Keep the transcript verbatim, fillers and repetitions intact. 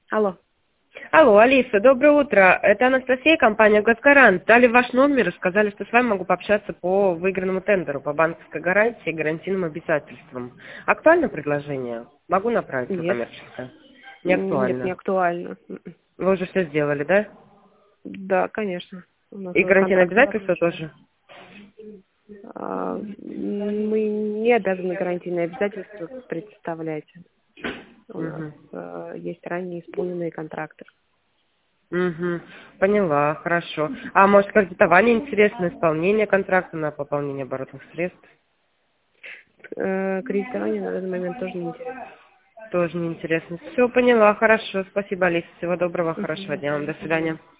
Алло. Алло, Алиса, доброе утро. Это Анастасия, компания «Газгарант». Дали ваш номер и сказали, что с вами могу пообщаться по выигранному тендеру, по банковской гарантии и гарантийным обязательствам. Актуально предложение? Могу направить в Нет. коммерческое? Не Нет, не актуально. актуально. М-м. Вы уже все сделали, да? Да, конечно. У нас И уже гарантийное контракт обязательство заключен. тоже? А, Мы не обязаны гарантийные обязательства представлять. У нас Угу. а, есть ранее исполненные контракты. Угу. Поняла, хорошо. А может, кредитование интересно, исполнение контракта на пополнение оборотных средств? Э, Кредитование на данный момент тоже не интересно. Тоже неинтересно. Все, поняла, хорошо. Спасибо, Алиса. Всего доброго, хорошего Мгм. дня вам. До Мгм. свидания.